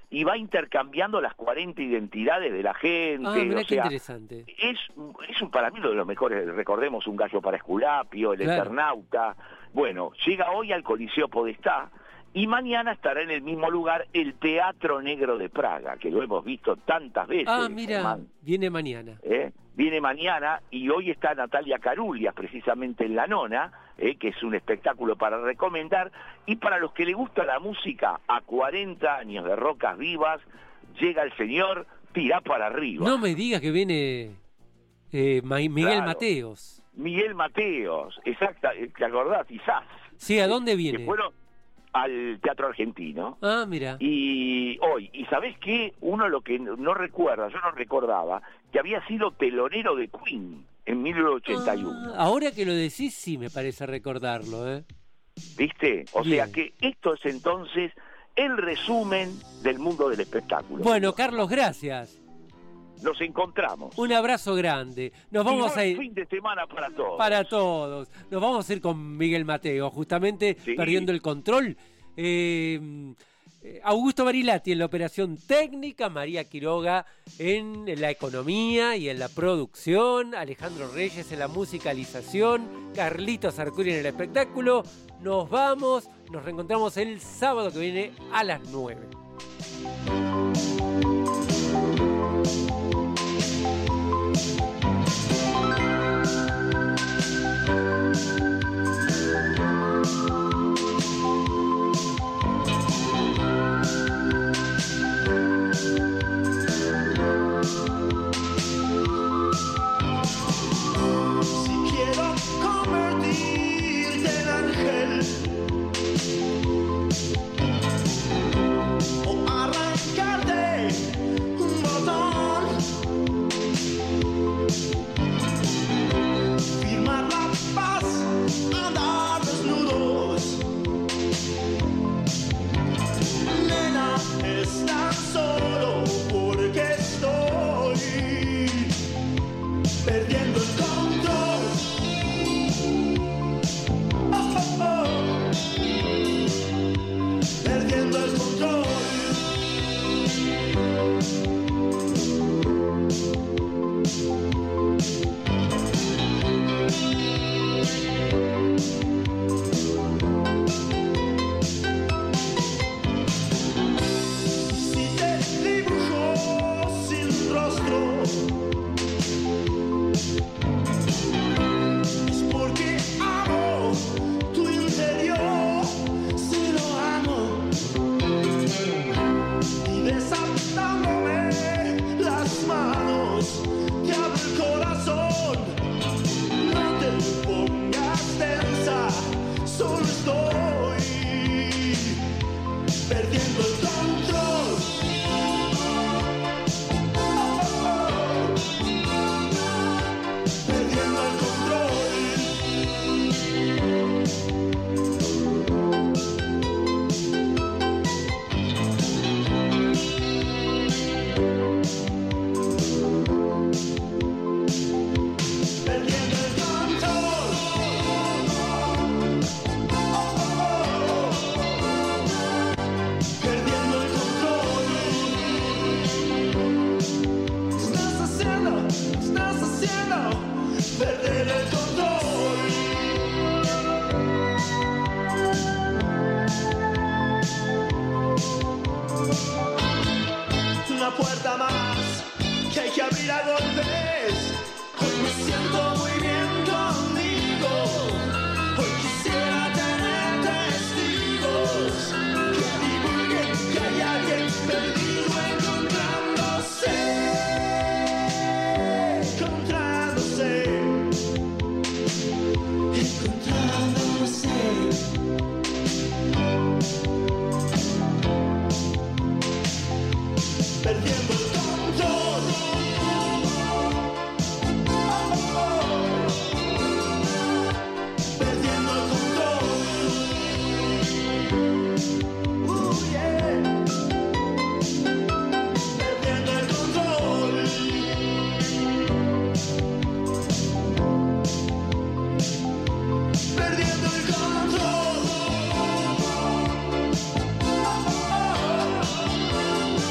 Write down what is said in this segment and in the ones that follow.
y va intercambiando las 40 identidades de la gente. Mirá o qué sea, interesante. es para mí uno de los mejores. Recordemos Un gallo para Esculapio, El Claro. Eternauta. Bueno, llega hoy al Coliseo Podestá y mañana estará en el mismo lugar el Teatro Negro de Praga, que lo hemos visto tantas veces. Mira, Germán. viene mañana. Viene mañana y hoy está Natalia Carulias precisamente en La Nona, que es un espectáculo para recomendar, y para los que le gusta la música, a 40 años de Rocas Vivas, llega el señor Tirá para Arriba. No me digas que viene Miguel Claro. Mateos. Miguel Mateos, exacta, ¿te acordás? Quizás. Sí, ¿a dónde Que viene? fueron al Teatro Argentino. Mira. Y hoy, ¿y sabés qué? Uno lo que no recuerda, yo no recordaba, que había sido telonero de Queen en 1981. Ahora que lo decís, sí me parece recordarlo, ¿eh? ¿Viste? O Bien. sea que esto es entonces el resumen del mundo del espectáculo. Bueno, Carlos, gracias. Nos encontramos. Un abrazo grande. Nos Y vamos buen a ir... fin de semana para todos. Para todos. Nos vamos a ir con Miguel Mateo, justamente Sí. perdiendo el control. Augusto Barilati en la operación técnica, María Quiroga en la economía y en la producción, Alejandro Reyes en la musicalización, Carlitos Arcuri en el espectáculo. Nos vamos, nos reencontramos el sábado que viene a las 9. Si quiero convertirte en ángel o arrancarte un botón, firmar la paz, andar desnudos, nena, es tan solo porque estoy perdiendo el control. Oh, oh, oh. Perdiendo el control. Si te dibujo sin rostro, es porque amo tu interior, si lo amo, y desatándome las manos, te abro el corazón. No te pongas tensa, solo estoy perdiendo el control. Oh, oh, oh. Perdiendo el control. Perdiendo el control. Perdiendo el control. Estás haciendo perder el control. Una puerta más que hay que abrir a golpes. Hoy me siento muy bien conmigo. Hoy quisiera tener testigos que divulguen que hay alguien perdido encontrándose. Perdiendo el control. Perdiendo el control. Yeah. Perdiendo el control. Perdiendo el control.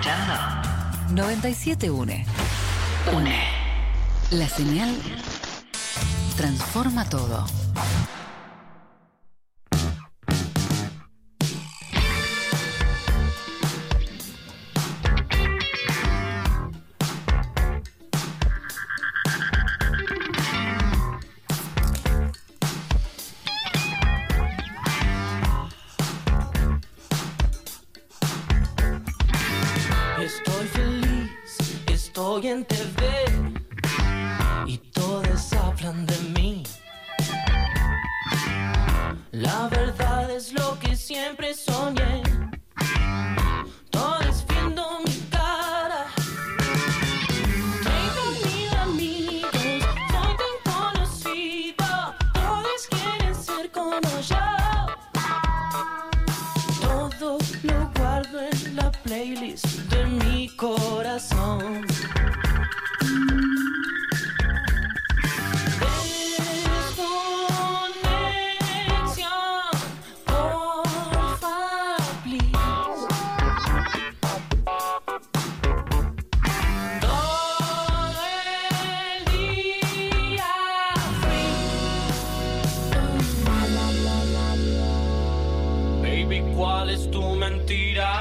escuchando 97.1. UNE. La señal transforma todo. Estoy feliz, estoy en TV y todos hablan de mí. La verdad es lo que siempre soñé, todos viendo mi cara. 30.000 amigos, soy tan conocido, todos quieren ser como yo. Todo lo guardo en la playlist de mi corazón. Desconexión, porfa, please. Todo el día free. Baby, ¿cuál es tu mentira?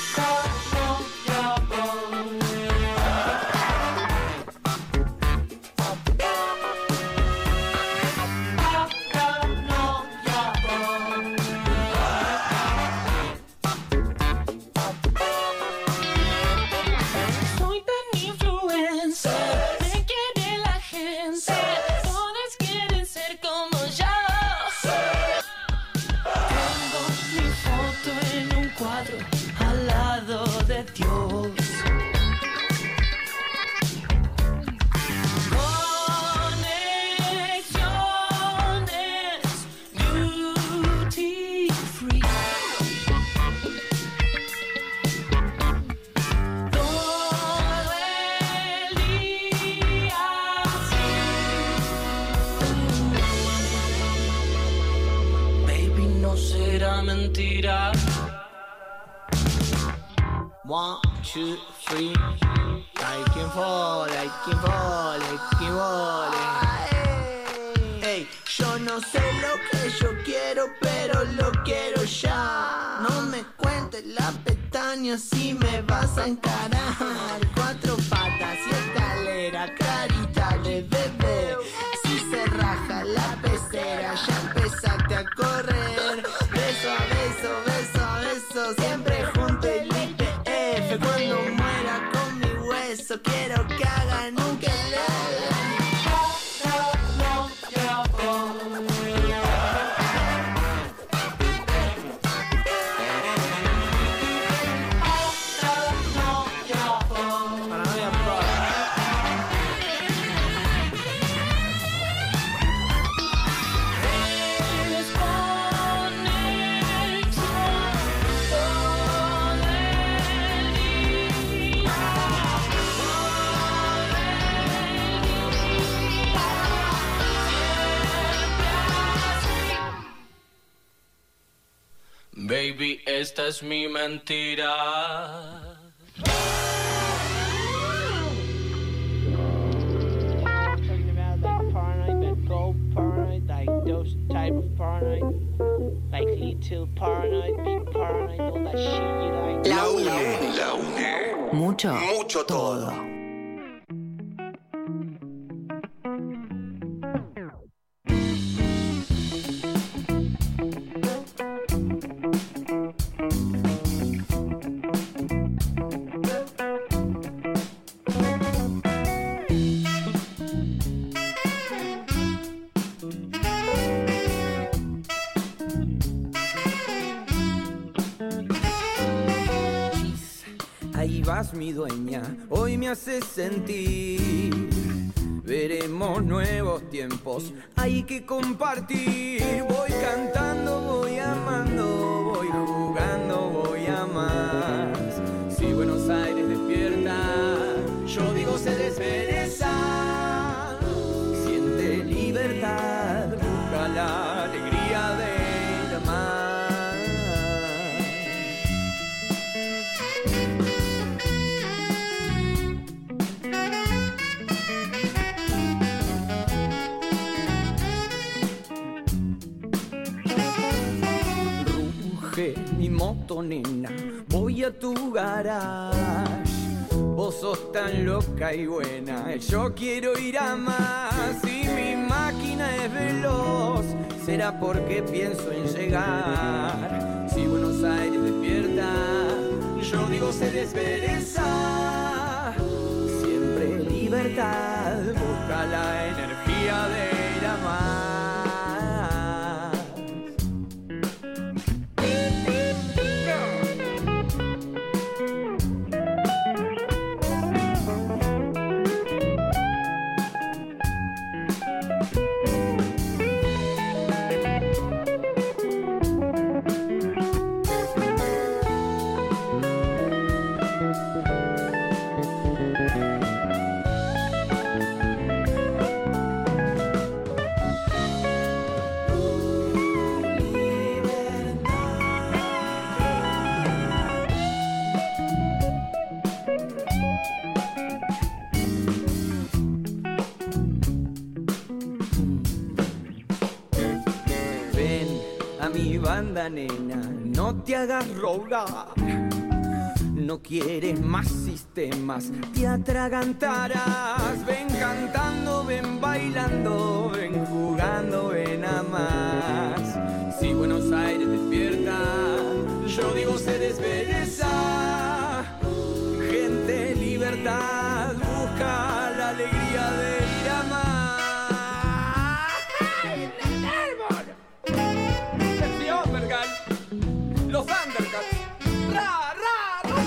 Soy tan influencer, me quiere la gente, todos quieren ser como yo. Tengo mi foto en un cuadro al lado de Dios. Conexiones duty free. Todo el día baby, no será mentira. 1, 2, 3. Like quien fall, like quien fall, like quien fall. Ey, yo no sé lo que yo quiero, pero lo quiero ya. No me cuentes la pestaña si me vas a encarar. 4 patas y escalera, carita de bebé. Si se raja la pecera, ya empezaste a correr. Beso a beso, beso a beso, siempre junto el IPF. Cuando muera con mi hueso, quiero que hagan un quelele. Baby, esta es mi mentira. Talking about like paranoid, that gold paranoid, like those type of paranoid, like little paranoid, big paranoid, all that shit you like. La UNE. Mucho todo. Ahí vas mi dueña, hoy me haces sentir. Veremos nuevos tiempos, hay que compartir. Voy cantando, voy amando, voy jugando, voy a más. Si Buenos Aires despierta, yo digo se despereza. Siente libertad, busca la alegría del mar. empuje mi moto, nena, voy a tu garage. Vos sos tan loca y buena, yo quiero ir a más. Si mi máquina es veloz, será porque pienso en llegar. Si Buenos Aires despierta, yo digo se despereza. Siempre libertad, busca la energía de ir a más. Banda, nena, no te hagas rogar. No quieres más sistemas, te atragantarás. Ven cantando, ven bailando, ven jugando, ven a más. Si Buenos Aires despierta, yo digo se despereza. Gente, libertad, busca la alegría de ir a más. Los Thundercats. ¡Ra, ra, ra!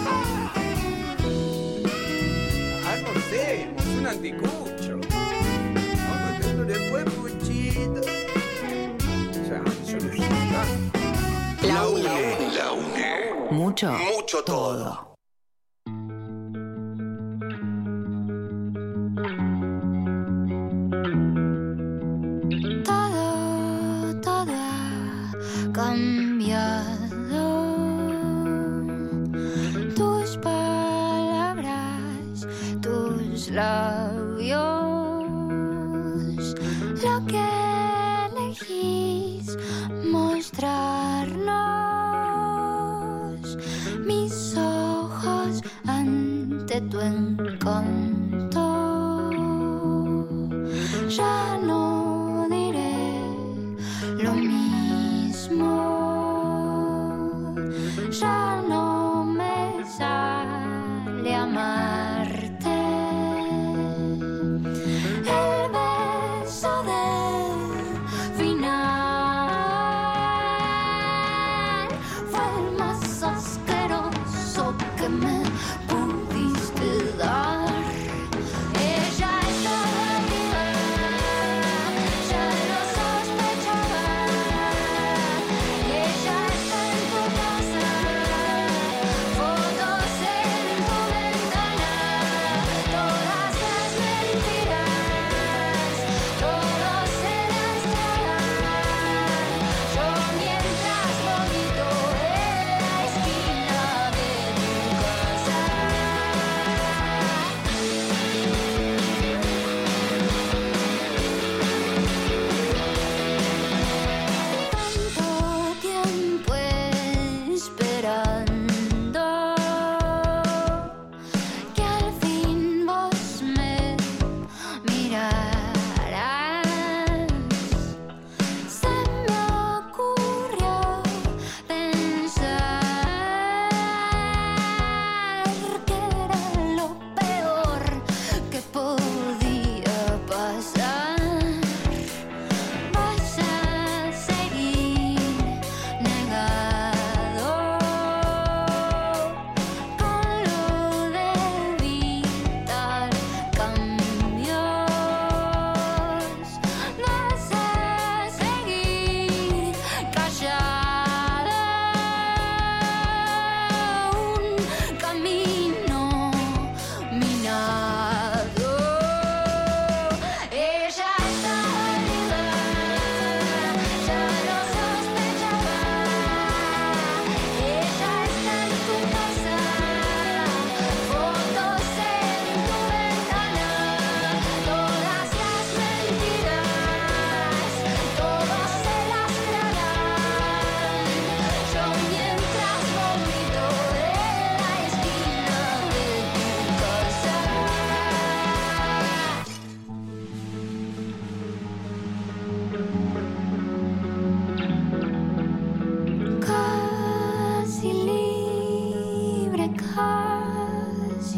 Ah, no sé, es un anticucho. Vamos, esto le fue puchito. Ya, yo le sé. La UNE. Mucho todo. Todo ha cambiado. Tus palabras, tus labios, lo que elegís mostrarnos, mis ojos ante tu encanto. Ya no diré lo mismo, ya no me sale amarte.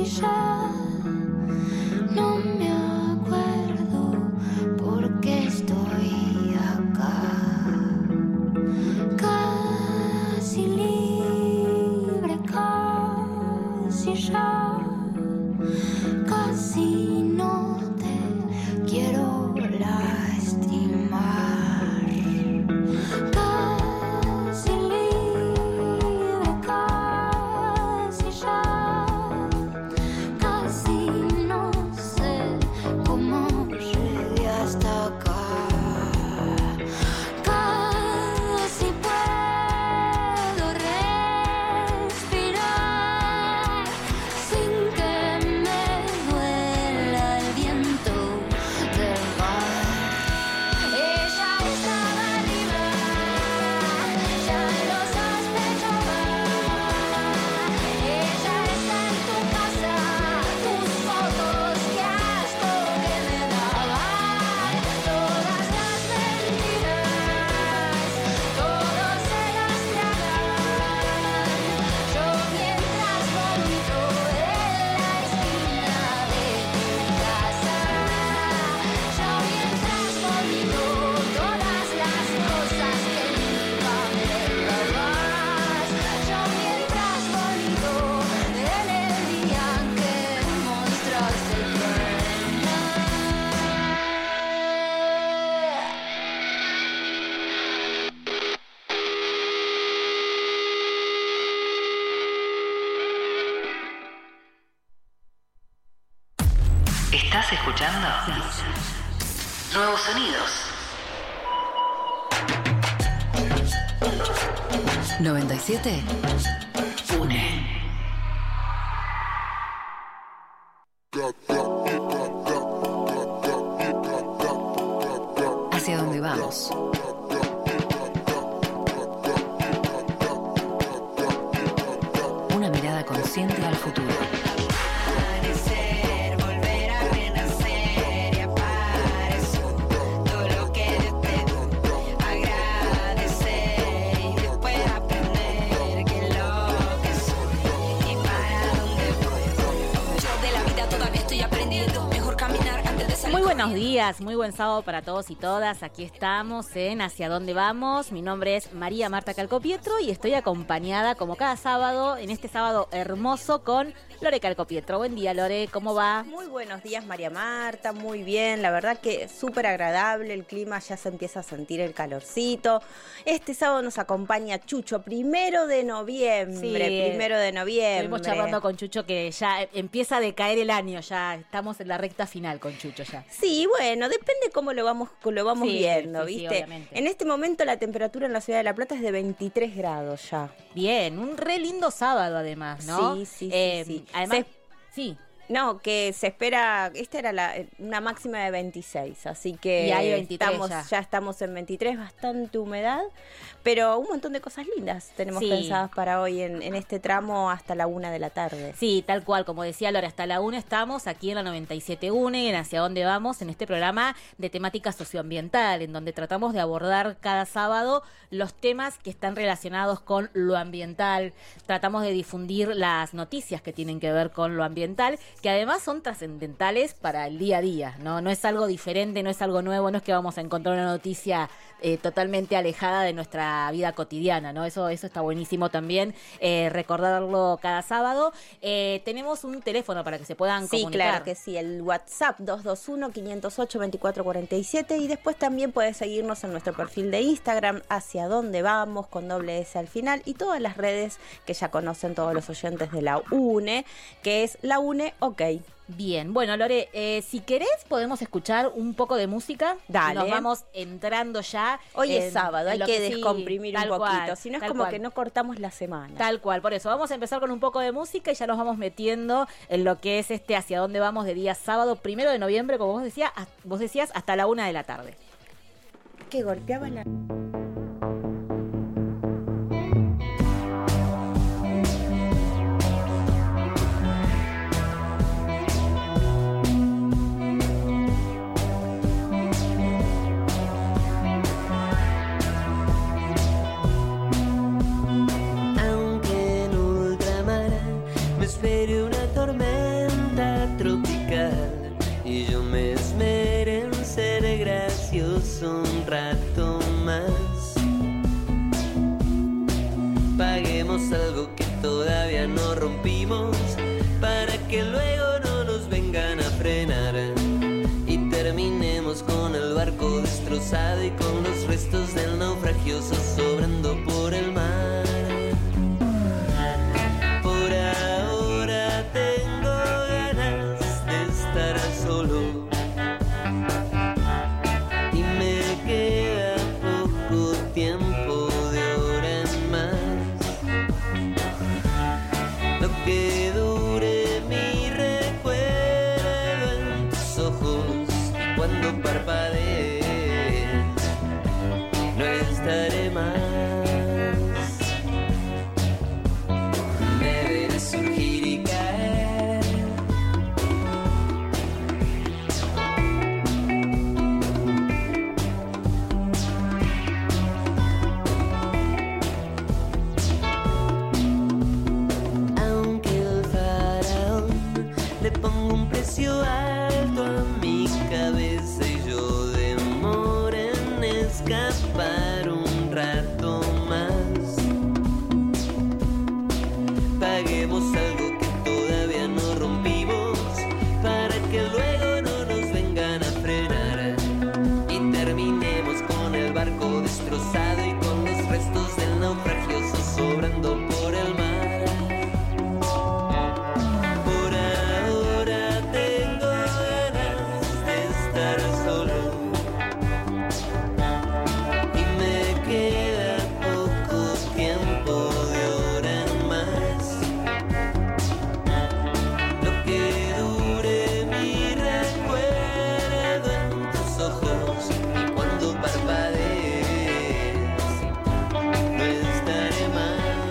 y ya no me acuerdo por qué estoy acá. Casi libre, casi ya, casi no te quiero lastimar. Casi libre, casi ya, casi no sé cómo llegué hasta acá. Casi puedo respirar sin que me duela el viento del mar. Ella estaba arriba, ya lo sospechaba. Ella está en tu casa, tus fotos, qué asco que me daban. Todas las mentiras, todos se las tragan. Yo mientras vomito en la esquina de tu casa. Yo mientras vomito todas las cosas que nunca me dabas. Yo mientras vomito en el día que mostraste el pena. ¿Estás escuchando? Nuevos sonidos. 97 UNE. ¿Hacia dónde vamos? Una mirada consciente al futuro. Amanecer, volver a renacer y apareció todo lo que debo agradecer y después aprender que lo que soy y para dónde voy. Yo de la vida todavía estoy aprendiendo, mejor caminar antes de salir. Muy buenos días, muy buen sábado para todos y todas. Aquí estamos en Hacia Dónde Vamos. Mi nombre es María Marta Calcopietro y estoy acompañada como cada sábado, en este sábado hermoso, con Lore Calcopietro. Buen día, Lore, ¿cómo va? Muy buenos días, María Marta, muy bien, la verdad que súper agradable, el clima ya se empieza a sentir el calorcito. Este sábado nos acompaña Chucho, 1 de noviembre, Sí, 1 de noviembre. Estuvimos charlando con Chucho que ya empieza a decaer el año, ya estamos en la recta final con Chucho ya. Sí, bueno, depende cómo lo vamos Sí, viendo, sí, sí, ¿viste? obviamente. En este momento la temperatura en la ciudad de La Plata es de 23 grados ya. Bien, un re lindo sábado además, ¿no? Sí. Además, sí. No, que se espera, esta era una máxima de 26, así que Y hay 23 ya estamos en 23, bastante humedad, pero un montón de cosas lindas tenemos Sí. pensadas para hoy en este tramo hasta la 1 de la tarde. Sí, tal cual, como decía Laura, hasta la 1 estamos aquí en la 97 UNE, en Hacia Dónde Vamos, en este programa de temática socioambiental, en donde tratamos de abordar cada sábado los temas que están relacionados con lo ambiental, tratamos de difundir las noticias que tienen que ver con lo ambiental, que además son trascendentales para el día a día, ¿no? No es algo diferente, no es algo nuevo, no es que vamos a encontrar una noticia totalmente alejada de nuestra vida cotidiana, ¿no? Eso está buenísimo también, recordarlo cada sábado. Tenemos un teléfono para que se puedan Sí, comunicar. claro que sí, el WhatsApp 221-508-2447 y después también puedes seguirnos en nuestro perfil de Instagram, Hacia Dónde Vamos, con doble S al final, y todas las redes que ya conocen todos los oyentes de la UNE, que es la UNE OK. Bien, bueno, Lore, si querés podemos escuchar un poco de música. Dale. Nos vamos entrando ya. Hoy es sábado, hay lo que sí, descomprimir un tal poquito, cual, si no es tal como cual. que no cortamos la semana. Tal cual, por eso vamos a empezar con un poco de música y ya nos vamos metiendo en lo que es Hacia Dónde Vamos de día sábado 1 de noviembre, como vos decías, hasta la 1 de la tarde. Que golpeaba la... Aunque en ultramar me espere una tormenta, Paguemos algo que todavía no rompimos para que luego no nos vengan a frenar y terminemos con el barco destrozado y con los restos del naufragio sobrando por el mar. Por ahora tengo ganas de estar solo y me queda poco tiempo de hora en más. Lo que dure mi recuerdo en tus ojos y cuando parpadees no estaré más. Me veré surgir y caer. Aunque el faraón le ponga un precio alto a mi cabeza y yo demore en escapar un rato más, paguemos algo que todavía no rompimos para que luego no nos vengan a frenar y terminemos con el barco destrozado y con los restos del naufragio sobrando por el mar. Por ahora tengo ganas de estar solo y me queda poco tiempo de hora en más. Lo que dure mi recuerdo en tus ojos y cuando parpadees no estaré más.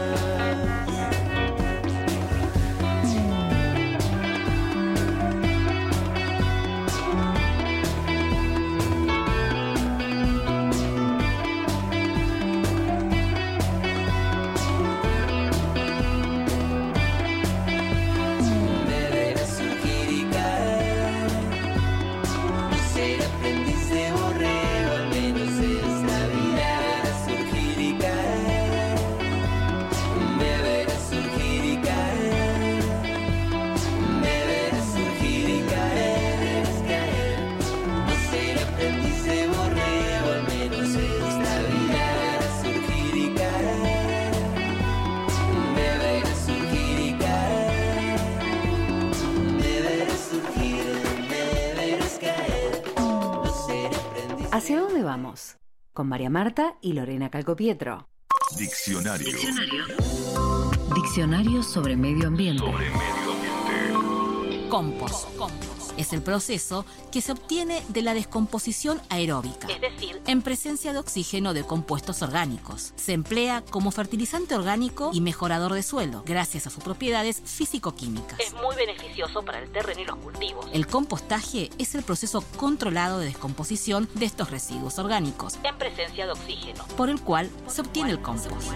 Me veré surgir y caer. No ser aprendiz de borrego, al menos esta vida. Surgir y caer. Me veré surgir y caer. Me veré surgir y caer. No ser aprendiz de borrego, al menos esta vida. Surgir y caer. Me veré surgir y caer. Me veré surgir, me verás caer. No seré aprendiz. ¿Hacia dónde vamos? Con María Marta y Lorena Calcopietro. Diccionario. Diccionario sobre medio ambiente. Compost. Es el proceso que se obtiene de la descomposición aeróbica, es decir, en presencia de oxígeno de compuestos orgánicos. Se emplea como fertilizante orgánico y mejorador de suelo, gracias a sus propiedades físico-químicas. Es muy beneficioso para el terreno y los cultivos. El compostaje es el proceso controlado de descomposición de estos residuos orgánicos, en presencia de oxígeno, por el cual se obtiene el compost.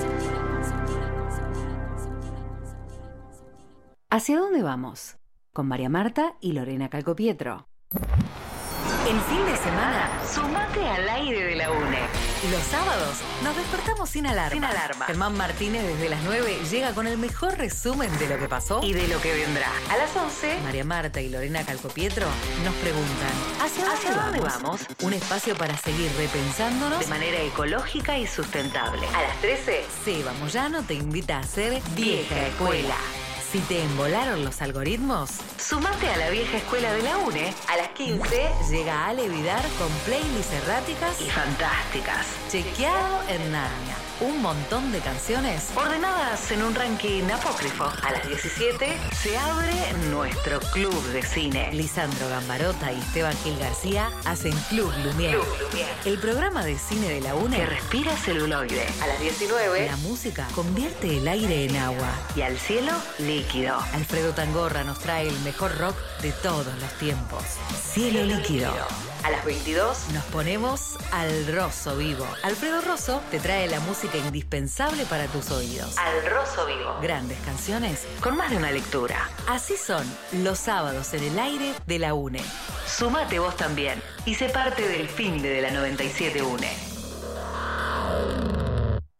¿Hacia dónde vamos? Con María Marta y Lorena Calcopietro. El fin de semana, sumate al aire de la UNE. Los sábados nos despertamos sin alarma. Germán Martínez desde las 9 llega con el mejor resumen de lo que pasó y de lo que vendrá. A las 11, María Marta y Lorena Calcopietro nos preguntan ¿Hacia dónde vamos? Un espacio para seguir repensándonos de manera ecológica y sustentable. A las 13, Seba Moyano te invita a hacer Vieja Escuela. Si te embolaron los algoritmos, sumate a la vieja escuela de la UNE. A las 15 llega Ale Vidar con playlists erráticas y fantásticas. Chequeado en Narnia. Un montón de canciones ordenadas en un ranking apócrifo. A las 17 se abre nuestro club de cine. Lisandro Gambarota y Esteban Gil García hacen Club Lumière. El programa de cine de la UNE que respira celuloide. A las 19 la música convierte el aire en agua y al cielo líquido. Alfredo Tangorra nos trae el mejor rock de todos los tiempos. Cielo líquido. A las 22 nos ponemos al Rosso Vivo. Alfredo Rosso te trae la música indispensable para tus oídos. Al Rosso Vivo. Grandes canciones con más de una lectura. Así son los sábados en el aire de la UNE. Sumate vos también y sé parte del fin de la 97 UNE.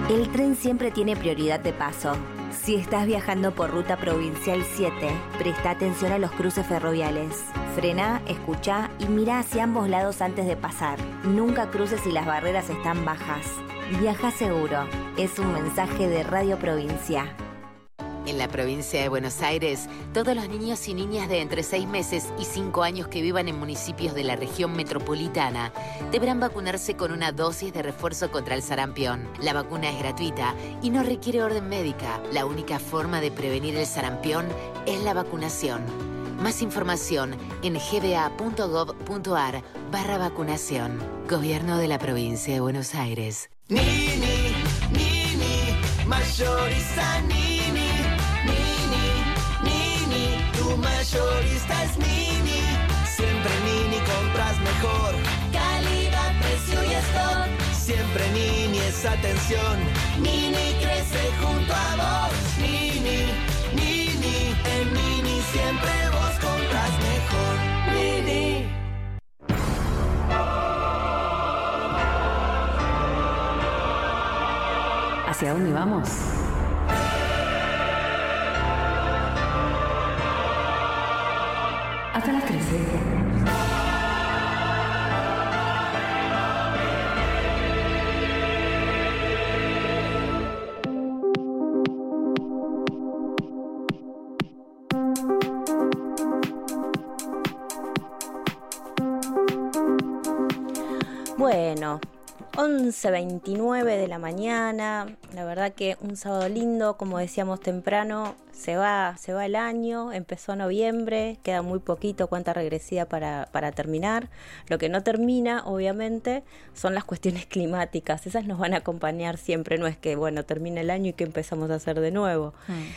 El tren siempre tiene prioridad de paso. Si estás viajando por Ruta Provincial 7, presta atención a los cruces ferroviales. Frena, escucha y mira hacia ambos lados antes de pasar. Nunca cruces si las barreras están bajas. Viaja seguro. Es un mensaje de Radio Provincia. En la provincia de Buenos Aires, todos los niños y niñas de entre 6 meses y 5 años que vivan en municipios de la región metropolitana deberán vacunarse con una dosis de refuerzo contra el sarampión. La vacuna es gratuita y no requiere orden médica. La única forma de prevenir el sarampión es la vacunación. Más información en gba.gov.ar/vacunación. Gobierno de la provincia de Buenos Aires. Nini, mayorista Nini, tu mayorista es Nini. Siempre Nini compras mejor. Calidad, precio y stock. Siempre Nini es atención. Nini crece junto a vos. Nini, en Nini siempre vos compras mejor. Nini. ¿Hacia dónde vamos? Hasta las 13. Bueno, 11:29 de la mañana, la verdad que un sábado lindo, como decíamos temprano, se va el año, empezó noviembre, queda muy poquito, cuenta regresiva para terminar. Lo que no termina, obviamente, son las cuestiones climáticas, esas nos van a acompañar siempre, no es que, bueno, termina el año y que empezamos a hacer de nuevo.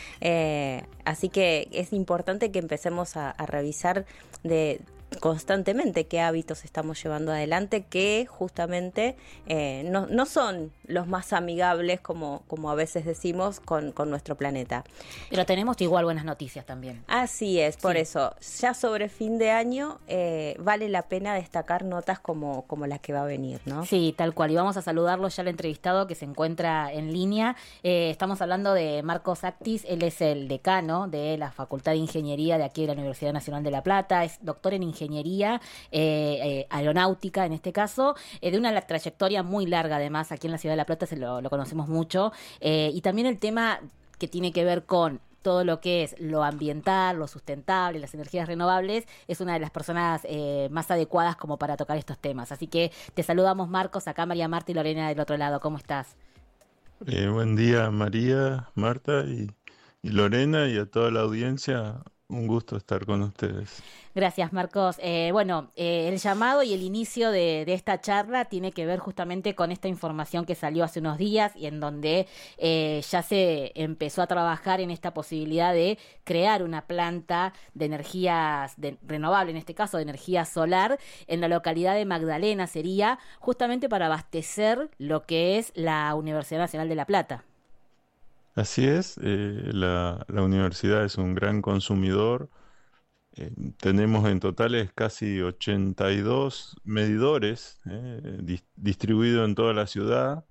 Así que es importante que empecemos a revisar constantemente qué hábitos estamos llevando adelante, que justamente no son los más amigables como a veces decimos con nuestro planeta. Pero tenemos igual buenas noticias también. Así es, por eso ya sobre fin de año vale la pena destacar notas como las que va a venir, ¿no? Sí, tal cual, y vamos a saludarlo ya al entrevistado que se encuentra en línea. Estamos hablando de Marcos Actis, él es el decano de la Facultad de Ingeniería de aquí de la Universidad Nacional de La Plata, es doctor en Ingeniería aeronáutica en este caso, de una trayectoria muy larga además aquí en la Ciudad de La Plata, lo conocemos mucho, y también el tema que tiene que ver con todo lo que es lo ambiental, lo sustentable, las energías renovables, es una de las personas más adecuadas como para tocar estos temas. Así que te saludamos, Marcos, acá María Marta y Lorena del otro lado. ¿Cómo estás? Buen día, María, Marta y Lorena, y a toda la audiencia. Un gusto estar con ustedes. Gracias, Marcos. El llamado y el inicio de esta charla tiene que ver justamente con esta información que salió hace unos días y en donde ya se empezó a trabajar en esta posibilidad de crear una planta de energías renovable, en este caso de energía solar, en la localidad de Magdalena, sería justamente para abastecer lo que es la Universidad Nacional de La Plata. Así es, la universidad es un gran consumidor. Tenemos en totales casi 82 medidores distribuidos en toda la ciudad,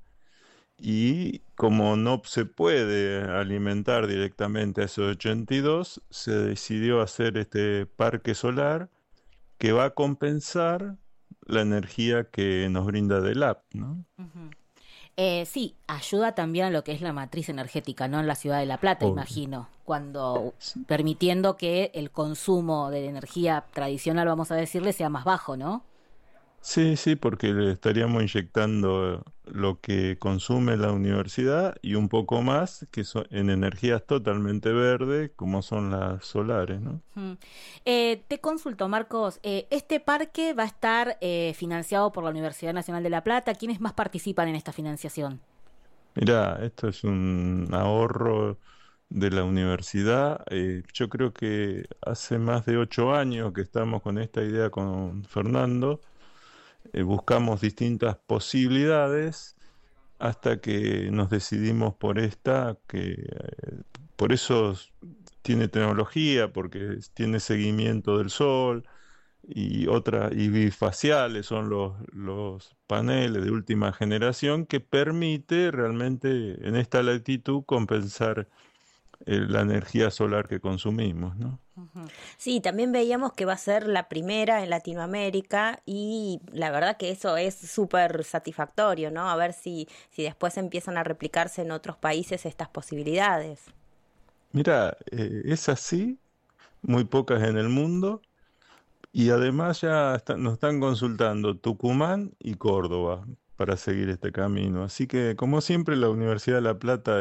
y como no se puede alimentar directamente a esos 82, se decidió hacer este parque solar que va a compensar la energía que nos brinda DELAP, ¿no? Uh-huh. Sí, ayuda también a lo que es la matriz energética, ¿no? En la Ciudad de La Plata, imagino, cuando permitiendo que el consumo de energía tradicional, vamos a decirle, sea más bajo, ¿no? Sí, porque le estaríamos inyectando lo que consume la universidad y un poco más que en energías totalmente verdes, como son las solares, ¿no? Te consulto, Marcos, ¿este parque va a estar financiado por la Universidad Nacional de La Plata? ¿Quiénes más participan en esta financiación? Mirá, esto es un ahorro de la universidad. Yo creo que hace más de 8 años que estamos con esta idea con Fernando. Buscamos distintas posibilidades hasta que nos decidimos por esta, que por eso tiene tecnología, porque tiene seguimiento del sol, y bifaciales son los paneles de última generación que permite realmente en esta latitud compensar la energía solar que consumimos, ¿no? Sí, también veíamos que va a ser la primera en Latinoamérica y la verdad que eso es súper satisfactorio, ¿no? A ver si después empiezan a replicarse en otros países estas posibilidades. Mira, es así, muy pocas en el mundo, y además ya nos están consultando Tucumán y Córdoba para seguir este camino. Así que, como siempre, la Universidad de La Plata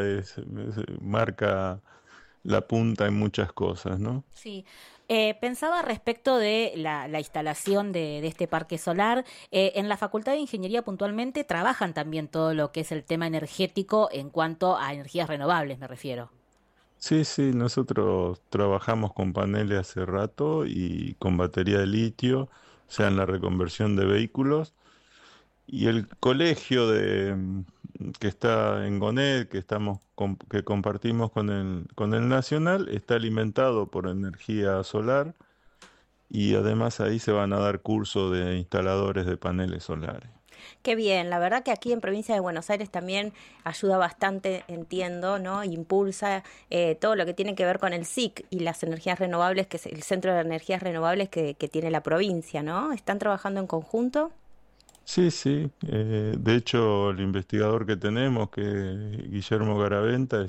marca la punta en muchas cosas, ¿no? Sí. Pensaba respecto de la instalación de este parque solar. En la Facultad de Ingeniería puntualmente trabajan también todo lo que es el tema energético en cuanto a energías renovables, me refiero. Sí, sí, nosotros trabajamos con paneles hace rato y con batería de litio, o sea, en la reconversión de vehículos. Y el colegio que está en Gonet, que compartimos con el Nacional, está alimentado por energía solar y además ahí se van a dar cursos de instaladores de paneles solares. Qué bien, la verdad que aquí en Provincia de Buenos Aires también ayuda bastante, entiendo, ¿no? Impulsa todo lo que tiene que ver con el SIC y las energías renovables, que es el Centro de Energías Renovables que tiene la provincia, ¿no? ¿Están trabajando en conjunto? Sí, sí. De hecho, el investigador que tenemos, que es Guillermo Garaventa,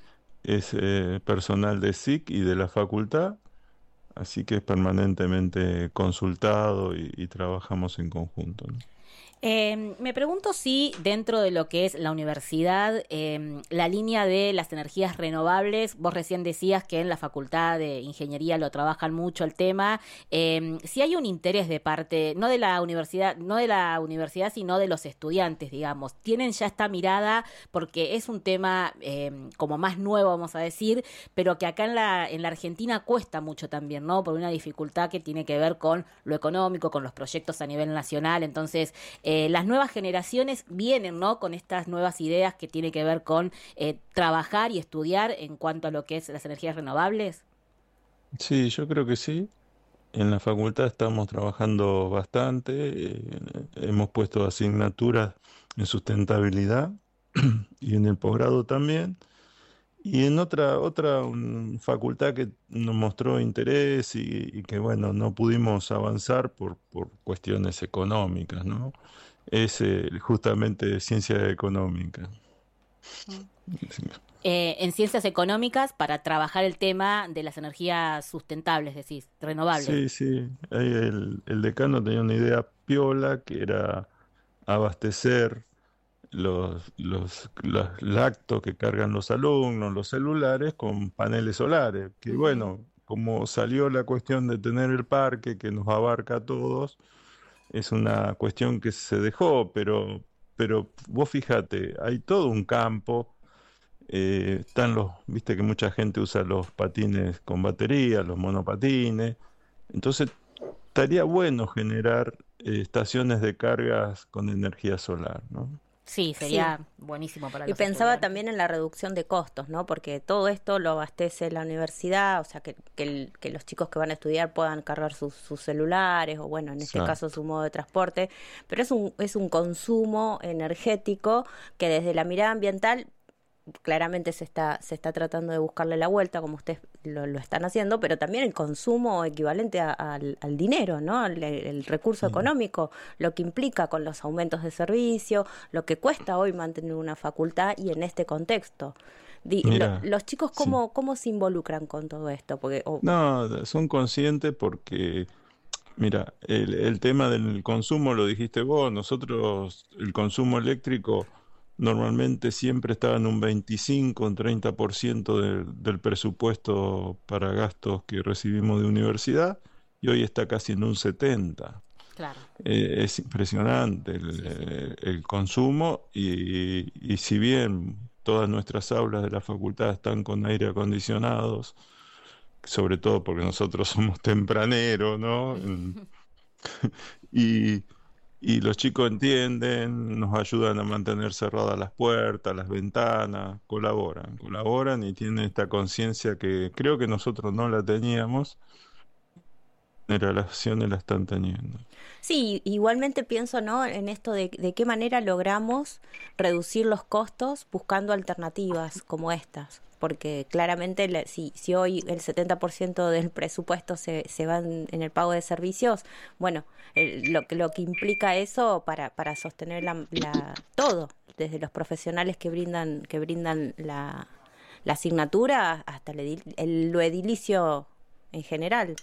es personal de SIC y de la facultad, así que es permanentemente consultado y trabajamos en conjunto, ¿no? Me pregunto si dentro de lo que es la universidad, la línea de las energías renovables, vos recién decías que en la Facultad de Ingeniería lo trabajan mucho el tema, si hay un interés de parte, no de la universidad, sino de los estudiantes, digamos, tienen ya esta mirada, porque es un tema como más nuevo, vamos a decir, pero que acá en la Argentina cuesta mucho también, ¿no? Por una dificultad que tiene que ver con lo económico, con los proyectos a nivel nacional, entonces las nuevas generaciones vienen, ¿no? Con estas nuevas ideas que tiene que ver con trabajar y estudiar en cuanto a lo que es las energías renovables. Sí, yo creo que sí. En la facultad estamos trabajando bastante, hemos puesto asignaturas en sustentabilidad y en el posgrado también. Y en otra facultad que nos mostró interés y que, bueno, no pudimos avanzar por cuestiones económicas, ¿no? Es justamente ciencia económica. En ciencias económicas para trabajar el tema de las energías sustentables, decís, renovables. Sí, sí. Ahí el decano tenía una idea piola que era abastecer los lactos que cargan los alumnos, los celulares, con paneles solares. Que bueno, como salió la cuestión de tener el parque que nos abarca a todos, es una cuestión que se dejó, pero vos fíjate, hay todo un campo. Viste que mucha gente usa los patines con batería, los monopatines. Entonces, estaría bueno generar estaciones de cargas con energía solar, ¿no? Sí, sería buenísimo para Y los pensaba estudiantes. también en la reducción de costos, ¿no? Porque todo esto lo abastece la universidad, o sea, que los chicos que van a estudiar puedan cargar sus celulares o, bueno, en este Exacto. caso su modo de transporte, pero es un consumo energético que desde la mirada ambiental claramente se está tratando de buscarle la vuelta, como ustedes lo están haciendo, pero también el consumo equivalente al dinero, ¿no? El recurso económico, lo que implica con los aumentos de servicio, lo que cuesta hoy mantener una facultad y en este contexto. Mira, Los chicos, sí. ¿cómo se involucran con todo esto? Porque No, son conscientes porque, mira, el tema del consumo lo dijiste vos, nosotros el consumo eléctrico normalmente siempre estaba en un 25, un 30% del presupuesto para gastos que recibimos de universidad y hoy está casi en un 70%. Claro. Es impresionante el consumo y si bien todas nuestras aulas de la facultad están con aire acondicionados, sobre todo porque nosotros somos tempraneros, ¿no? Y, y los chicos entienden, nos ayudan a mantener cerradas las puertas, las ventanas, colaboran y tienen esta conciencia que creo que nosotros no la teníamos. generaciones la están teniendo. Sí, igualmente pienso, ¿no?, en esto de qué manera logramos reducir los costos buscando alternativas como estas. Porque claramente si hoy el 70% del presupuesto se va en el pago de servicios, bueno, lo que implica eso para sostener todo, desde los profesionales que brindan la asignatura hasta lo edilicio en general.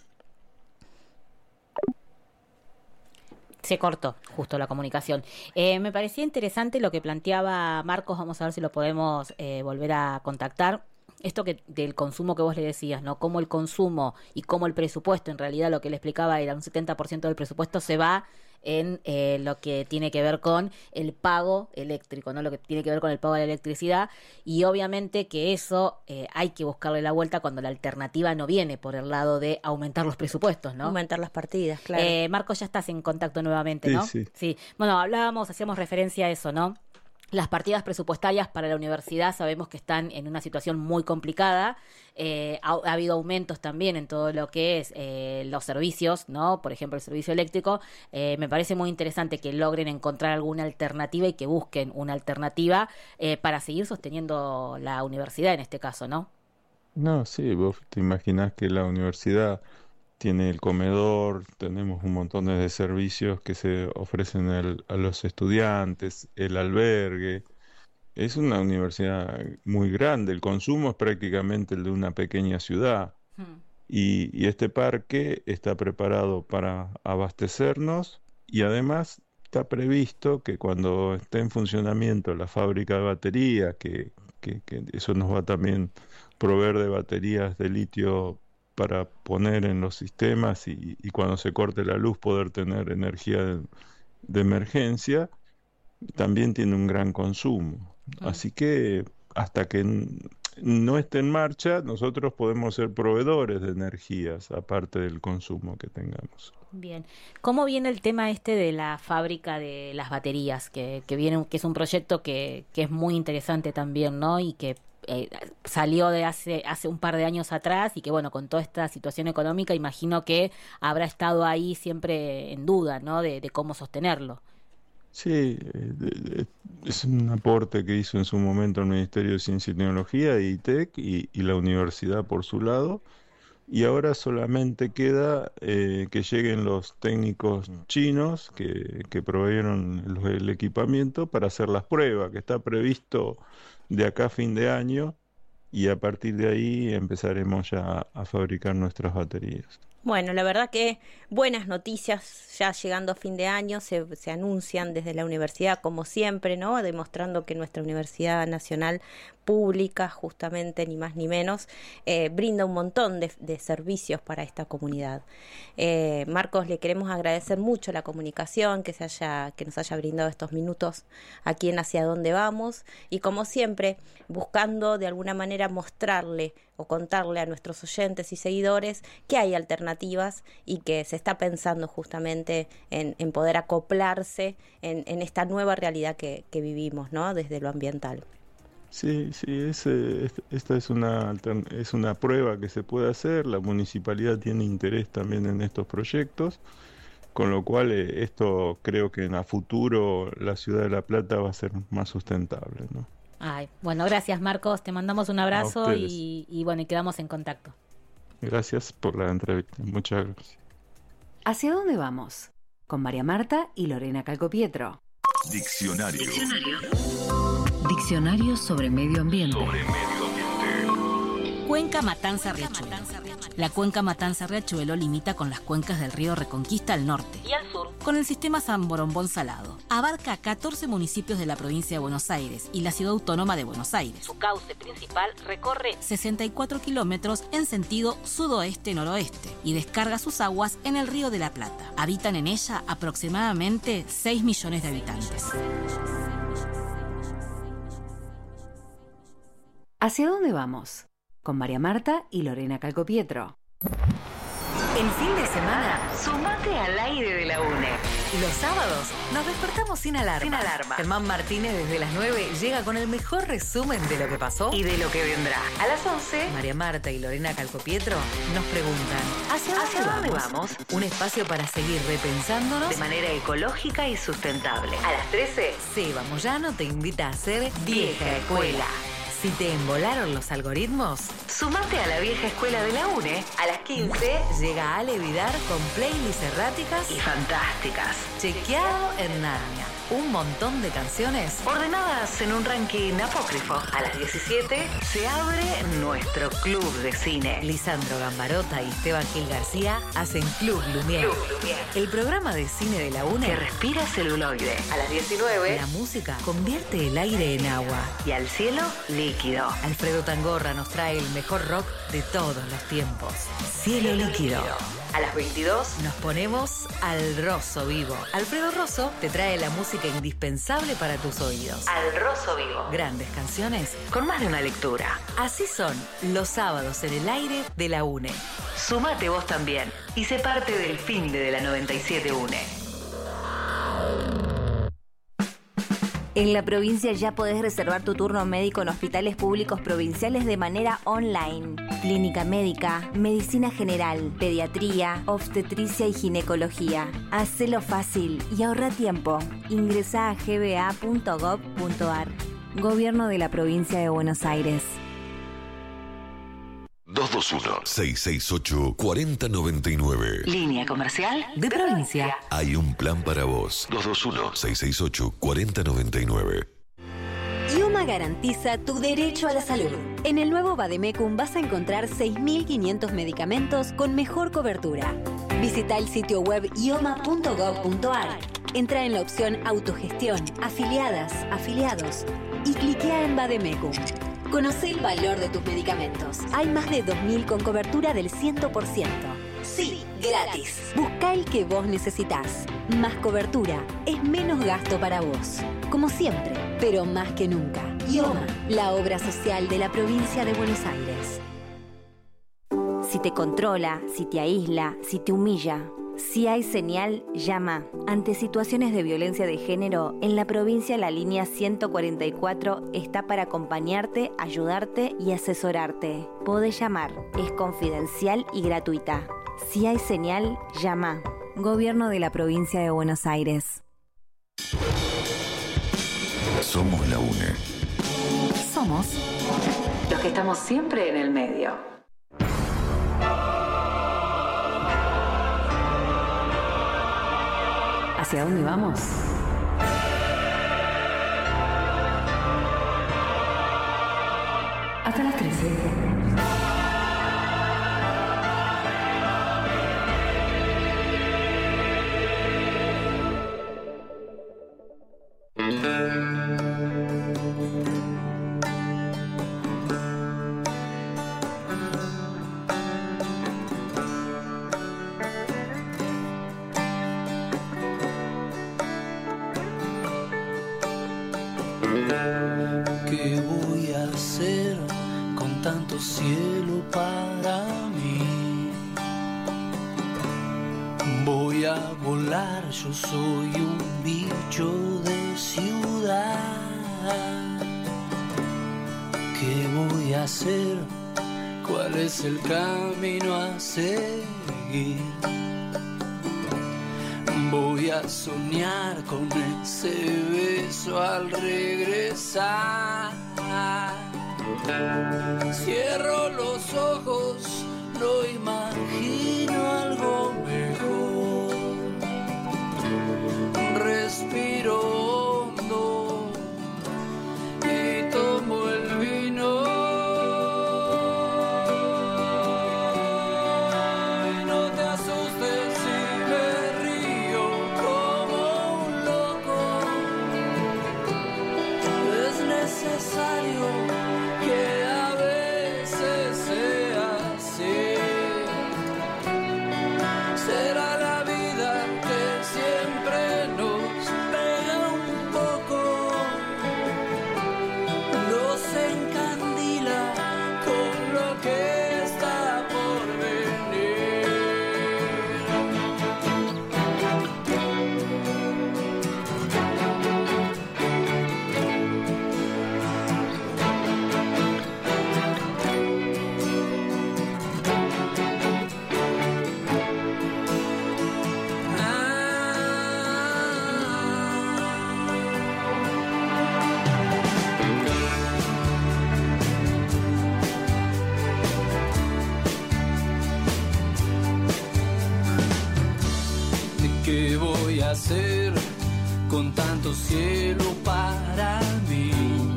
Se cortó justo la comunicación. Me parecía interesante lo que planteaba Marcos, vamos a ver si lo podemos volver a contactar. Esto del consumo que vos le decías, ¿no? Cómo el consumo y cómo el presupuesto, en realidad lo que le explicaba era un 70% del presupuesto se va en lo que tiene que ver con el pago eléctrico, ¿no? Lo que tiene que ver con el pago de la electricidad, y obviamente que eso hay que buscarle la vuelta cuando la alternativa no viene por el lado de aumentar los presupuestos, ¿no? Aumentar las partidas, claro. Marcos, ya estás en contacto nuevamente, ¿no? Sí. Bueno, hacíamos referencia a eso, ¿no? Las partidas presupuestarias para la universidad sabemos que están en una situación muy complicada. Ha habido aumentos también en todo lo que es los servicios, ¿no? Por ejemplo, el servicio eléctrico. Me parece muy interesante que logren encontrar alguna alternativa y que busquen una alternativa para seguir sosteniendo la universidad en este caso, ¿no? No, sí, vos te imaginás que la universidad tiene el comedor, tenemos un montón de servicios que se ofrecen a los estudiantes, el albergue. Es una universidad muy grande, el consumo es prácticamente el de una pequeña ciudad. Y este parque está preparado para abastecernos, y además está previsto que cuando esté en funcionamiento la fábrica de baterías, que eso nos va también proveer de baterías de litio para poner en los sistemas y cuando se corte la luz poder tener energía de emergencia, también tiene un gran consumo. Así que hasta que no esté en marcha, nosotros podemos ser proveedores de energías, aparte del consumo que tengamos. Bien. ¿Cómo viene el tema de la fábrica de las baterías? Que es un proyecto que es muy interesante también, ¿no? Y que salió de hace un par de años atrás, y que bueno, con toda esta situación económica imagino que habrá estado ahí siempre en duda, ¿no? De cómo sostenerlo. Sí, es un aporte que hizo en su momento el Ministerio de Ciencia y Tecnología, ITEC, y la universidad por su lado, y ahora solamente queda que lleguen los técnicos chinos que proveyeron el equipamiento para hacer las pruebas, que está previsto de acá a fin de año, y a partir de ahí empezaremos ya a fabricar nuestras baterías. Bueno, la verdad que buenas noticias ya llegando a fin de año, se anuncian desde la universidad como siempre, ¿no? Demostrando que nuestra Universidad Nacional Pública, justamente, ni más ni menos, brinda un montón de servicios para esta comunidad. Marcos, le queremos agradecer mucho la comunicación, que nos haya brindado estos minutos aquí en Hacia Dónde Vamos, y como siempre, buscando de alguna manera mostrarle o contarle a nuestros oyentes y seguidores que hay alternativas y que se está pensando justamente en poder acoplarse en esta nueva realidad que vivimos, ¿no? Desde lo ambiental. Sí, esta es una prueba que se puede hacer. La municipalidad tiene interés también en estos proyectos, con lo cual esto creo que en a futuro la ciudad de La Plata va a ser más sustentable, ¿no? Ay, bueno, gracias Marcos, te mandamos un abrazo y bueno, y quedamos en contacto. Gracias por la entrevista, muchas gracias. ¿Hacia dónde vamos? Con María Marta y Lorena Calcopietro. Diccionario. Diccionario sobre medio ambiente. Cuenca Matanza-Riachuelo. La cuenca Matanza-Riachuelo limita con las cuencas del río Reconquista al norte y al sur con el sistema San Borombón Salado. Abarca 14 municipios de la provincia de Buenos Aires y la ciudad autónoma de Buenos Aires. Su cauce principal recorre 64 kilómetros en sentido sudoeste-noroeste y descarga sus aguas en el río de la Plata. Habitan en ella aproximadamente 6 millones de habitantes. ¿Hacia dónde vamos? Con María Marta y Lorena Calcopietro. El fin de semana, sumate al aire de la UNE. Los sábados nos despertamos sin alarma. Germán Martínez desde las 9 llega con el mejor resumen de lo que pasó y de lo que vendrá. A las 11, María Marta y Lorena Calcopietro nos preguntan ¿Hacia dónde vamos? Un espacio para seguir repensándonos de manera ecológica y sustentable. A las 13, Seba Moyano te invita a hacer Vieja Escuela. Si te embolaron los algoritmos, sumate a la Vieja Escuela de la UNE. A las 15 llega Ale Vidar con playlists erráticas y fantásticas. Chequeado en Narnia. Un montón de canciones ordenadas en un ranking apócrifo. A las 17 se abre nuestro club de cine. Lisandro Gambarota y Esteban Gil García hacen Club Lumière. El programa de cine de la UNE que respira celuloide. A las 19 la música convierte el aire en agua y al cielo líquido. Alfredo Tangorra nos trae el mejor rock de todos los tiempos. Cielo líquido. A las 22 nos ponemos al Rosso Vivo. Alfredo Rosso te trae la música indispensable para tus oídos. Al Rosso Vivo. Grandes canciones con más de una lectura. Así son los sábados en el aire de la UNE. Sumate vos también y sé parte del fin de la 97 UNE. En la provincia ya podés reservar tu turno médico en hospitales públicos provinciales de manera online. Clínica médica, medicina general, pediatría, obstetricia y ginecología. Hacelo fácil y ahorra tiempo. Ingresá a gba.gov.ar. Gobierno de la Provincia de Buenos Aires. 221-668-4099. Línea comercial de provincia. Hay un plan para vos. 221-668-4099. IOMA garantiza tu derecho a la salud. En el nuevo Vademecum vas a encontrar 6.500 medicamentos con mejor cobertura. Visita el sitio web ioma.gov.ar. Entra en la opción Autogestión, Afiliadas, Afiliados y cliquea en Vademecum. Conoce el valor de tus medicamentos. Hay más de 2.000 con cobertura del 100%. Sí, gratis. Busca el que vos necesitas. Más cobertura es menos gasto para vos. Como siempre, pero más que nunca. IOMA, la obra social de la provincia de Buenos Aires. Si te controla, si te aísla, si te humilla, si hay señal, llama. Ante situaciones de violencia de género, en la provincia la línea 144 está para acompañarte, ayudarte y asesorarte. Podés llamar, es confidencial y gratuita. Si hay señal, llama. Gobierno de la Provincia de Buenos Aires. Somos la UNE. Somos los que estamos siempre en el medio. ¿Hacia dónde vamos? Hasta las 13. ¿Qué voy a hacer con tanto cielo para mí? Voy a volar, yo soy un bicho de ciudad. ¿Qué voy a hacer? ¿Cuál es el camino a seguir? Voy a soñar con ese beso al regresar. Cierro los ojos, lo imagino algo mejor. Respiro hondo y tomo el vino. Y no te asustes si me río como un loco. Es necesario que a veces sea así. hacer con tanto cielo para mí?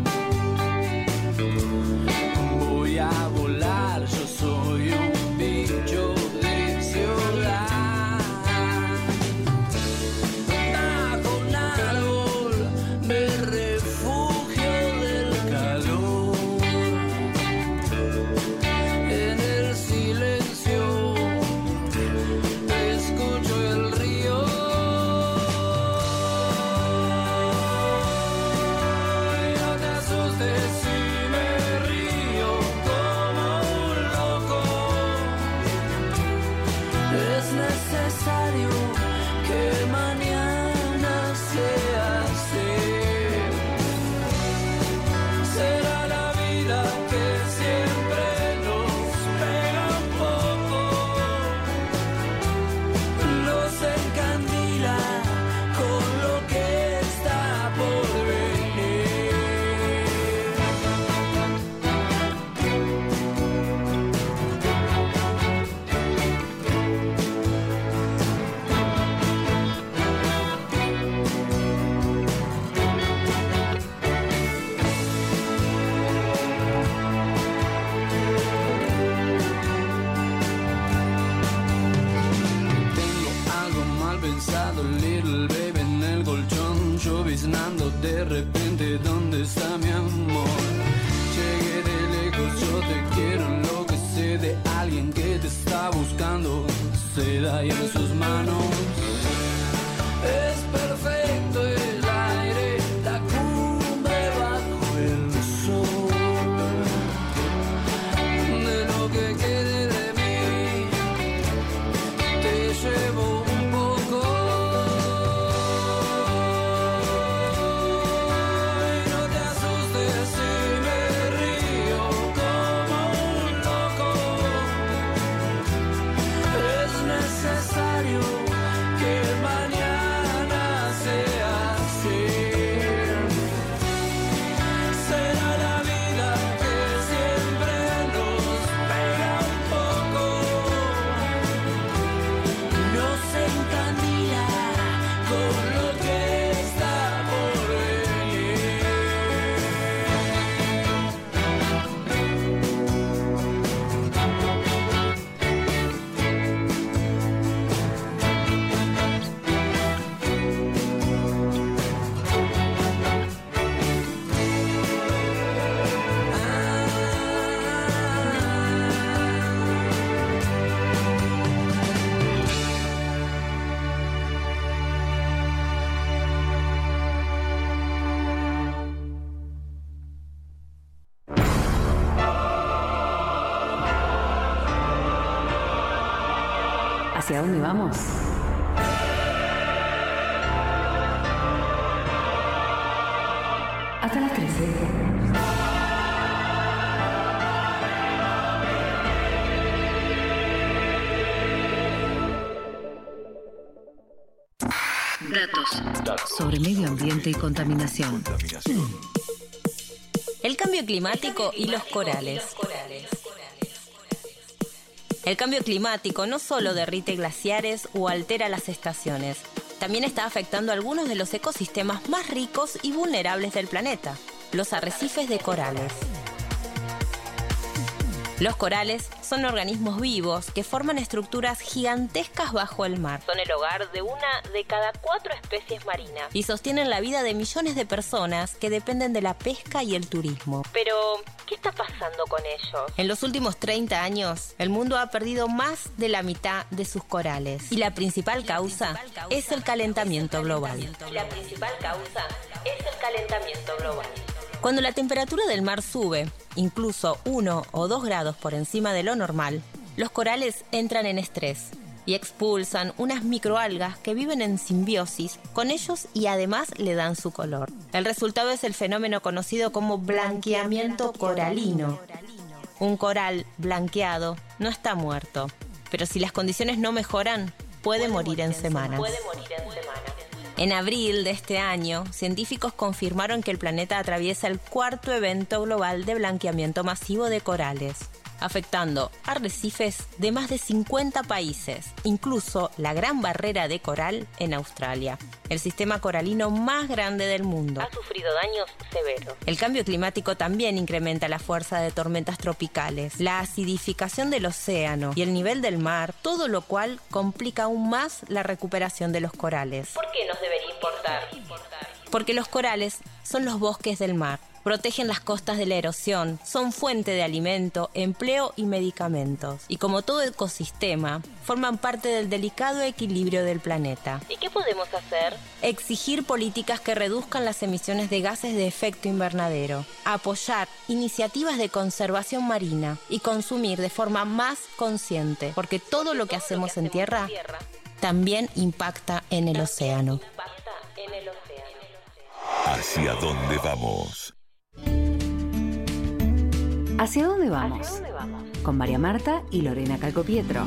Voy a volar, yo soy un bicho de ciudad. Bajo un árbol me refugio del calor. En el silencio escucho el río. Y no te asustes si me río como un loco. Es necesario que mañana sea así. Será la vida que siempre nos pega un poco, nos encandila con lo que está por venir. Tengo algo mal pensado, little baby en el colchón, lloviznando de repente, ¿dónde está mi amor? Llegué de lejos, yo te quiero, enloquecer de alguien que te está buscando, se da ahí en sus manos. Es perfecto el aire, la cumbre bajo el sol. De lo que quede de mí, te llevo un poco. Y no te asustes si me río como un loco. Es necesario que mañana sea así. Será la vida que siempre nos pega un poco, nos encandila con lo que está por venir. ¿Hacia dónde vamos? Hasta las 13. Datos sobre medio ambiente y contaminación. El cambio climático y los corales. El cambio climático no solo derrite glaciares o altera las estaciones, también está afectando algunos de los ecosistemas más ricos y vulnerables del planeta, los arrecifes de corales. Los corales son organismos vivos que forman estructuras gigantescas bajo el mar. Son el hogar de 1 de cada 4 especies marinas y sostienen la vida de millones de personas que dependen de la pesca y el turismo. Pero, ¿qué está pasando con ellos? En los últimos 30 años, el mundo ha perdido más de la mitad de sus corales. Y la principal causa es el calentamiento global. Cuando la temperatura del mar sube, incluso 1 o 2 grados por encima de lo normal, los corales entran en estrés y expulsan unas microalgas que viven en simbiosis con ellos y además le dan su color. El resultado es el fenómeno conocido como blanqueamiento coralino. Un coral blanqueado no está muerto, pero si las condiciones no mejoran, puede morir en semanas. En abril de este año, científicos confirmaron que el planeta atraviesa el 4.º evento global de blanqueamiento masivo de corales. afectando arrecifes de más de 50 países, incluso la Gran Barrera de Coral en Australia, el sistema coralino más grande del mundo. Ha sufrido daños severos. El cambio climático también incrementa la fuerza de tormentas tropicales, la acidificación del océano y el nivel del mar, todo lo cual complica aún más la recuperación de los corales. ¿Por qué nos debería importar? Porque los corales son los bosques del mar. Protegen las costas de la erosión, son fuente de alimento, empleo y medicamentos. Y como todo ecosistema, forman parte del delicado equilibrio del planeta. ¿Y qué podemos hacer? Exigir políticas que reduzcan las emisiones de gases de efecto invernadero, apoyar iniciativas de conservación marina y consumir de forma más consciente, porque todo lo que hacemos en tierra también impacta en el océano. ¿Hacia dónde vamos? ¿Hacia dónde vamos? Con María Marta y Lorena Calcopietro.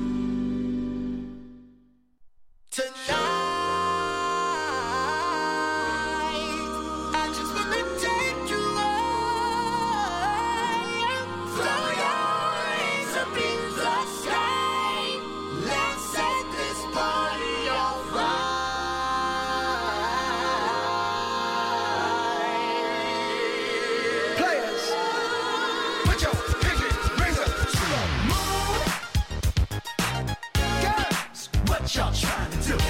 Y'all trying to do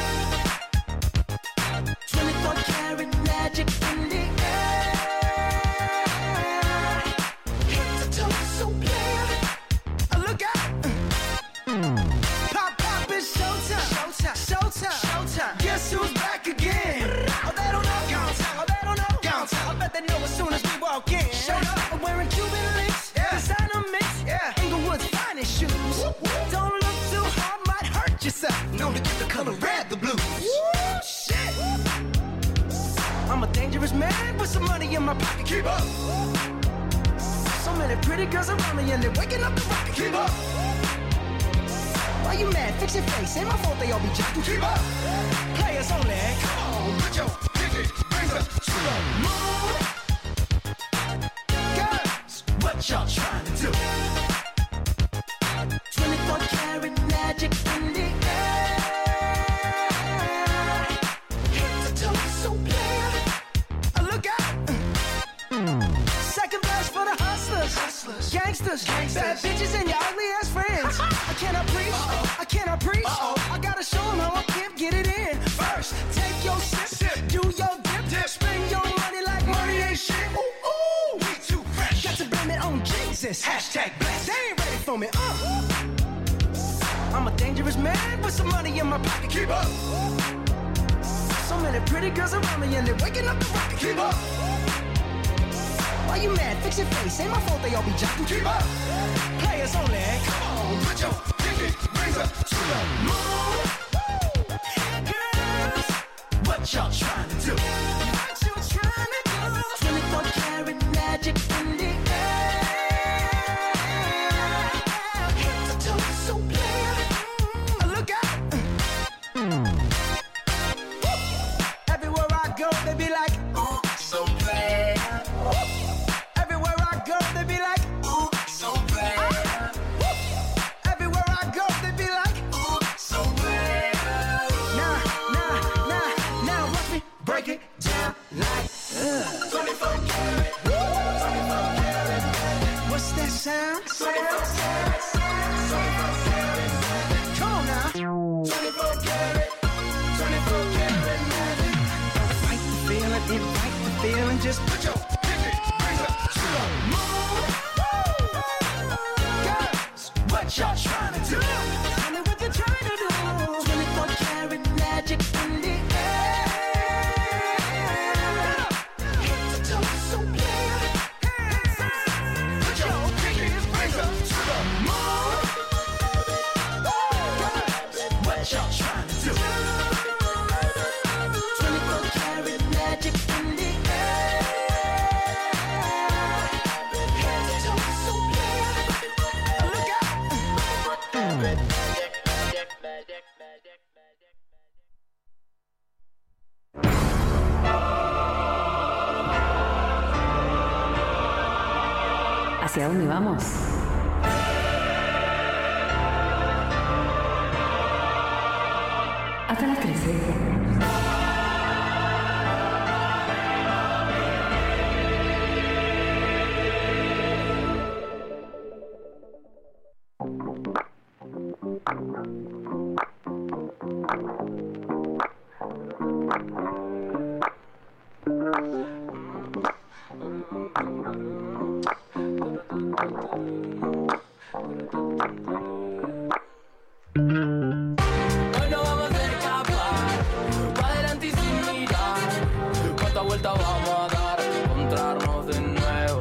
24 karat magic in the air. Head to toe, so player. Look out! Pop, pop, it's showtime. Showtime, showtime, showtime. Guess who's back again? Oh, they don't know. Downtown. Oh, they don't know. Downtown. I bet they know as soon as we walk in. Showed up, I'm wearing Cuban links. Yeah. Designer mix. Yeah. Inglewood's finest shoes. Whoop, whoop. Don't look too hard, might hurt yourself. Known to get the color red, the blues. Woo, shit. I'm a dangerous man with some money in my pocket. Keep up. So many pretty girls around me and they're waking up the rocket. Keep up. Why you mad? Fix your face. Ain't my fault they all be jacking. Keep up. Players only. Come on, put your pinky rings up to the moon. Girls, what y'all trying to do? 24 karat magic in the air. Head to toe, so player. Look out. Second verse for the hustlers, gangsters, bad bitches and your ugly ass friends. I cannot preach, I cannot preach. I gotta show them how I can't get it in. First, take your sip, do your dip, spend your money like money ain't shit. Ooh, ooh, we too fresh. Got to blame it on Jesus. Hashtag blessed. They ain't ready for me. I'm a dangerous man with some money in my pocket. Keep up. So many pretty girls around me and they're waking up the rocket. Keep up. Why you mad? Fix your face. Ain't my fault they all be jocking. Keep up. Players only. Come on, put your pinky rings up to the moon. Girls, what y'all trying to do? What you trying to do? 24 karat magic in the air. Head to toe, so player. Look out. Everywhere I go, they be like, ooh, so player. Everywhere I go, they be like, ooh, so player. Everywhere I go, they be like, ooh, so player. Now, watch me break it down like 24 karat. 24 karat. What's that sound? 24 karat. 24 karat. Come on now. 24 karat. 24 karat magic. Fight the feeling, invite the feeling. Just put your pinky rings up to the moon. Girls, what y'all trying to do? Tell me what you're trying to do. 24 karat magic in the air. Head to toe, so player. Put your pinky rings up to the moon. Girls, what y'all trying to do? 24 karat magic in the air. Head to toe, so player. Look out. ¿Hacia dónde vamos? Hasta las 13. Hoy no vamos a escapar, pa' adelante y sin mirar. ¿Cuántas vueltas vamos a dar? Encontrarnos de nuevo.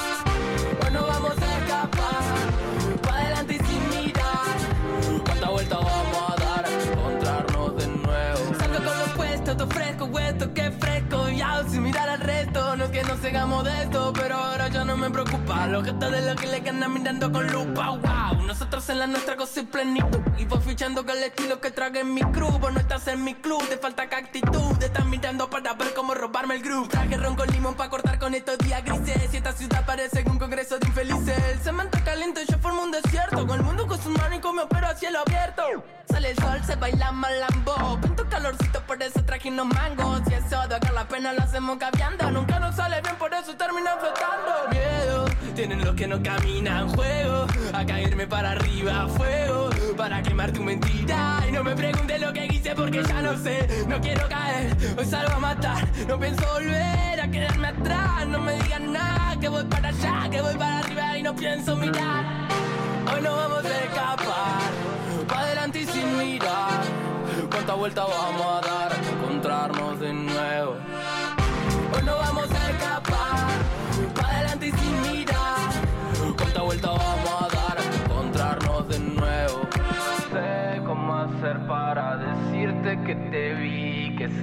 Hoy no vamos a escapar, pa' adelante y sin mirar. ¿Cuántas vueltas vamos a dar? Encontrarnos de nuevo. Salgo con los puestos, todo fresco, hueso, que fresco. Ya sin mirar al resto, no es que no sigamos de esto, pero ahora ya no me preocupa. Los gestos de los que le ganan mirando con lupa, wow. Nosotros en la nuestra cosa y plenitud. Y voy fichando con el estilo que trague en mi crew. Vos no estás en mi club, te falta que actitud. Te estás mirando para ver cómo robarme el groove. Traje ron con limón para cortar con estos días grises. Y esta ciudad parece un congreso de infelices. El cemento caliente, yo formo un desierto. Con el mundo con sus manos y con mi opero a cielo abierto. Sale el sol, se baila malambo. Pinto calorcito, por eso traje unos mangos. Y eso de acá la pena lo hacemos caviando. Nunca nos sale bien, por eso terminan flotando. Miedo, tienen los que no caminan. Juego a caerme para arriba, fuego para quemar tu mentira. Y no me preguntes lo que hice porque ya no sé. No quiero caer, hoy salgo a matar. No pienso volver a quedarme atrás. No me digan nada, que voy para allá, que voy para arriba y no pienso mirar. Hoy no vamos a escapar, pa' adelante y sin mirar. ¿Cuántas vueltas vamos a dar? Encontrarnos de nuevo. Hoy no vamos a escapar, pa' adelante y sin mirar. ¿Cuántas vueltas vamos a dar? Encontrarnos de nuevo. No sé cómo hacer para decirte que te vi, que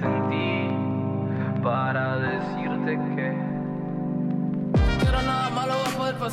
sentí, para decirte que no era nada malo, va a poder pasar.